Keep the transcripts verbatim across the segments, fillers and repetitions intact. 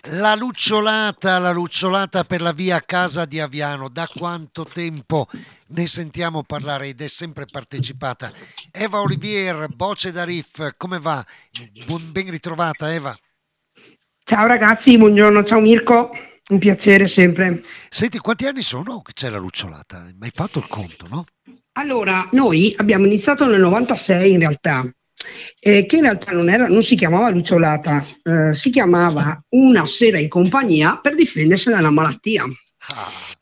La lucciolata, la lucciolata per la via Casa di Aviano, da quanto tempo ne sentiamo parlare ed è sempre partecipata. Eva Olivier, voce da Riff, come va? Buon- ben ritrovata Eva. Ciao ragazzi, buongiorno, ciao Mirko, un piacere sempre. Senti, quanti anni sono che c'è la lucciolata? Mi hai fatto il conto, no? Allora, noi abbiamo iniziato nel novantasei in realtà, eh, che in realtà non, era, non si chiamava Lucciolata, eh, si chiamava Una sera in compagnia per difendersi dalla malattia. Ah,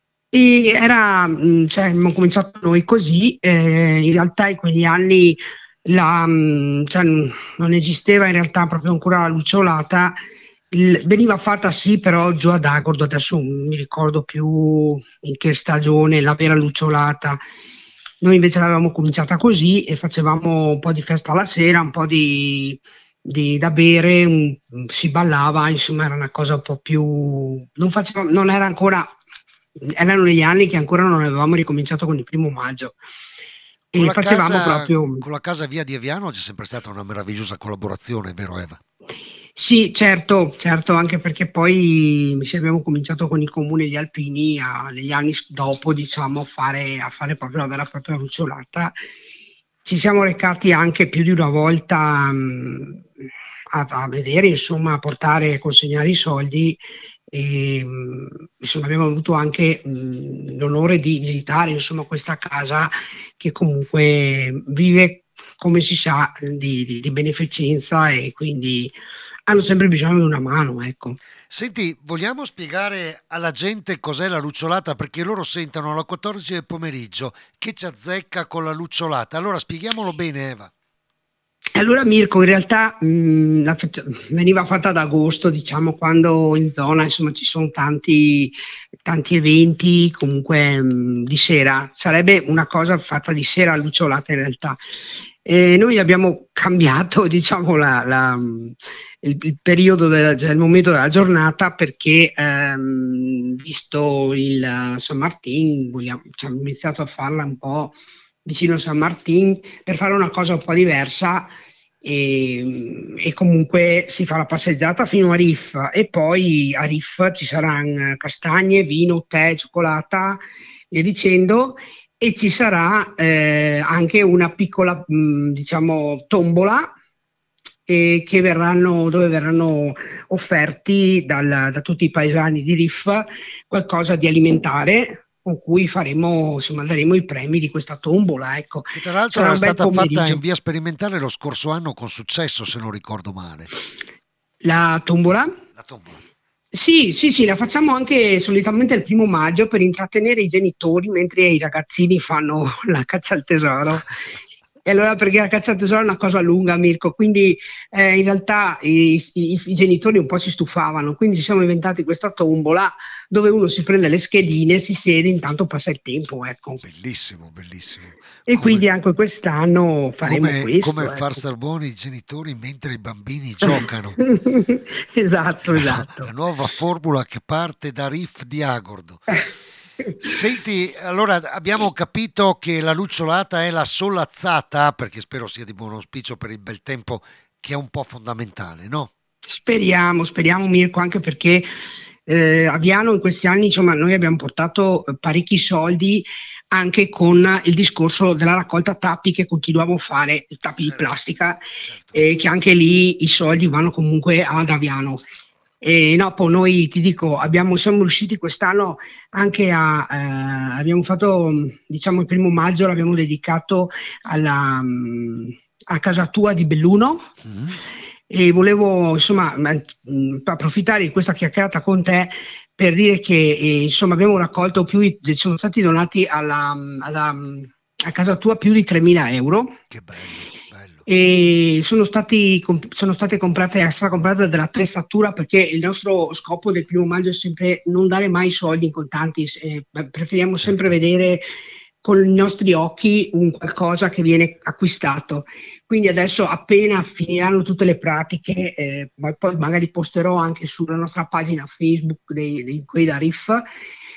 E era, mh, cioè, abbiamo cominciato noi così, eh, in realtà in quegli anni la, mh, cioè, n- non esisteva in realtà proprio ancora la lucciolata. Il- veniva fatta sì, però giù ad Agordo, adesso non mi ricordo più in che stagione, la vera lucciolata. Noi invece l'avevamo cominciata così e facevamo un po' di festa alla sera, un po' di, di- da bere, un- si ballava, insomma era una cosa un po' più. Non faceva- non era ancora, erano negli anni che ancora non avevamo ricominciato con il primo maggio con e la facevamo casa, proprio. con la casa Via di Aviano c'è sempre stata una meravigliosa collaborazione, vero Eva? Sì, certo, certo, anche perché poi se abbiamo cominciato con i comuni gli alpini a- negli anni s- dopo, diciamo, a fare, a fare proprio la vera e propria lucciolata. Ci siamo recati anche più di una volta mh, a, a vedere, insomma, a portare, a consegnare i soldi e mh, insomma, abbiamo avuto anche mh, l'onore di visitare, insomma, questa casa che comunque vive, come si sa, di, di- di beneficenza e quindi hanno sempre bisogno di una mano, ecco. Senti, vogliamo spiegare alla gente cos'è la lucciolata? Perché loro sentono alle quattordici del pomeriggio che ci azzecca con la lucciolata. Allora spieghiamolo bene, Eva. E allora Mirko, in realtà mh, la faccia- veniva fatta ad agosto, diciamo, quando in zona insomma ci sono tanti, tanti eventi, comunque mh, di sera. Sarebbe una cosa fatta di sera a lucciolata in realtà. E noi abbiamo cambiato, diciamo, la- la, mh, il, il periodo, del, cioè il momento della giornata perché ehm, visto il eh, San Martin, vogliamo, cioè, abbiamo iniziato a farla un po' vicino a San Martin per fare una cosa un po' diversa e, e comunque si fa la passeggiata fino a Riff e poi a Riff ci saranno castagne, vino, tè, cioccolata, via dicendo, e ci sarà eh, anche una piccola, mh, diciamo, tombola eh, che verranno, dove verranno offerti dal- da tutti i paesani di Riff qualcosa di alimentare con cui faremo, insomma, daremo i premi di questa tombola, ecco. Che tra l'altro Sarà era un bel stata fatta in pomeriggio. via sperimentale lo scorso anno con successo, se non ricordo male. La tombola? La tombola. Sì, sì, sì, la facciamo anche solitamente il primo maggio per intrattenere i genitori mentre i ragazzini fanno la caccia al tesoro. E allora perché la caccia al tesoro è una cosa lunga, Mirko, quindi eh, in realtà i, i- i genitori un po' si stufavano, quindi ci siamo inventati questa tombola dove uno si prende le schedine, si siede, intanto passa il tempo, ecco. Bellissimo, bellissimo. E Come, quindi anche quest'anno faremo come, come questo, far ecco. star buoni i genitori mentre i bambini giocano. Esatto, La, nu- la esatto. nuova formula che parte da Riff di Agordo. Senti, allora abbiamo capito che la lucciolata è la solazzata, perché spero sia di buon auspicio per il bel tempo, che è un po' fondamentale, no? Speriamo, speriamo Mirko, anche perché eh, a Viano in questi anni, insomma, noi abbiamo portato eh, parecchi soldi anche con il discorso della raccolta tappi che continuiamo a fare, tappi di Certo, plastica, certo. eh, che anche lì i soldi vanno comunque ad Aviano. E no, poi noi ti dico, abbiamo, siamo riusciti quest'anno anche a, eh, abbiamo fatto, mh, diciamo, il primo maggio l'abbiamo dedicato alla, mh, a casa tua di Belluno Mm. e volevo, insomma, mh, approfittare di questa chiacchierata con te per dire che, eh, insomma, abbiamo raccolto più, di- sono stati donati alla, alla- a casa tua più di tremila euro Che bello, bello. e sono stati, comp- sono state comprate, extra comprate dell'attrezzatura perché il nostro scopo del primo maggio è sempre non dare mai soldi in contanti, eh, preferiamo sempre Certo. vedere con i nostri occhi un qualcosa che viene acquistato. Quindi adesso appena finiranno tutte le pratiche, eh, ma poi magari posterò anche sulla nostra pagina Facebook dei, dei, quei da Riff,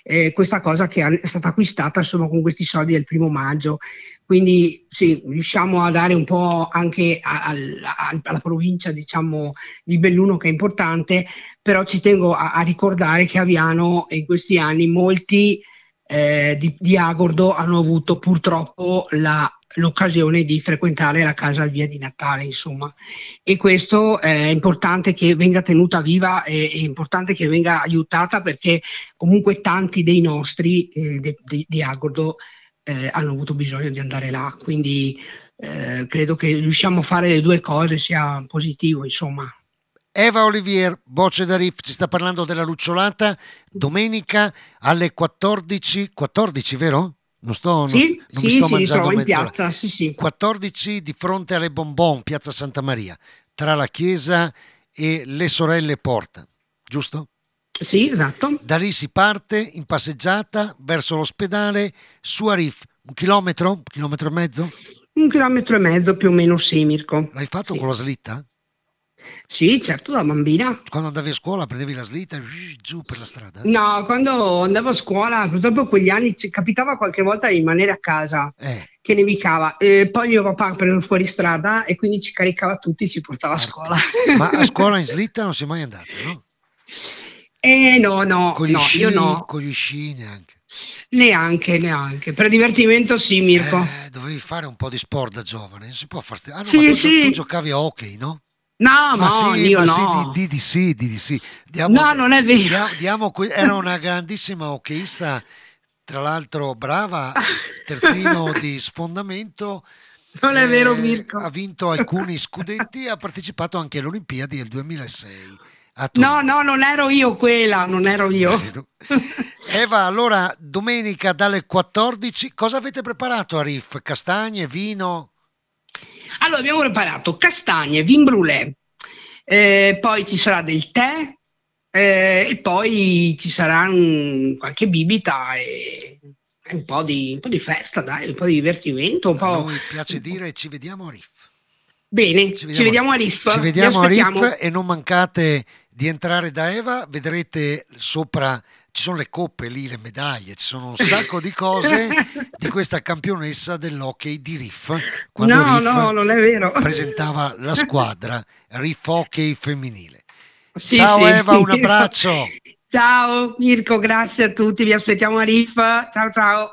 eh, questa cosa che è stata acquistata insomma con questi soldi del primo maggio. Quindi sì, riusciamo a dare un po' anche a- al- al- alla provincia, diciamo, di Belluno che è importante, però ci tengo a, a ricordare che Aviano in questi anni molti eh, di, di Agordo hanno avuto purtroppo la- l'occasione di frequentare la casa via di Natale, insomma. E questo è importante che venga tenuta viva, e è importante che venga aiutata perché comunque tanti dei nostri eh, de- de- di Agordo eh, hanno avuto bisogno di andare là, quindi eh, credo che riusciamo a fare le due cose sia positivo, insomma. Eva Olivier, Voce da Riff, ci sta parlando della lucciolata domenica alle quattordici, quattordici vero? Non, sto, non, Sì, non mi sì, sto si mangiando ritrova in mezz'ora. piazza, sì, sì. quattordici di fronte alle Bonbon, Piazza Santa Maria, tra la chiesa e le sorelle Porta, giusto? Sì, esatto. Da lì si parte in passeggiata verso l'ospedale su a Riff, un chilometro, un chilometro e mezzo? Un chilometro e mezzo più o meno, sì, Mirko. L'hai fatto con Sì, la slitta? sì, certo, da bambina. Quando andavi a scuola prendevi la slitta e giù per la strada? No, quando andavo a scuola, purtroppo quegli anni ci capitava qualche volta di rimanere a casa Eh, che nevicava. E poi mio papà prendeva fuori strada e quindi ci caricava tutti, ci portava a scuola. porca. Ma a scuola in slitta non sei mai andata, no? Eh no, no, Con gli no, io sci, no, con gli sci neanche. neanche, neanche. Per divertimento sì, Mirko. Eh, dovevi fare un po' di sport da giovane, non si può fare. sti- Ah no, ma Sì, tu, gio- tu sì. giocavi a hockey, no? No, Ma no, sì, io ma sì, di, no. di, di sì, di, di sì. Diamo, No, non è vero. diamo, diamo que- era una grandissima hockeyista, tra l'altro brava, terzino di sfondamento, Non è vero, eh, Mirko. ha vinto alcuni scudetti e ha partecipato anche alle Olimpiadi del duemilasei a No, Torino. no, non ero io quella, non ero io. Eri tu. Eva, allora domenica dalle quattordici, cosa avete preparato a Riff? Castagne, vino? Allora, abbiamo preparato castagne, vin brûlé, eh, poi ci sarà del tè, eh, e poi ci sarà un- qualche bibita e, e un po' di, un po' di festa, dai, un po' di divertimento, un A po'. noi piace dire ci vediamo a Riff. Bene, Ci ci vediamo a Riff. vediamo a Riff, Ci vi vediamo a Riff aspettiamo. e non mancate di entrare da Eva, vedrete sopra, ci sono le coppe lì, le medaglie, ci sono un sacco di cose di questa campionessa dell'hockey di Riff, quando No, Riff no, non è vero. presentava la squadra Riff Hockey femminile. Sì, Ciao sì. Eva, un abbraccio. Ciao Mirko, grazie a tutti, vi aspettiamo a Riff. Ciao ciao.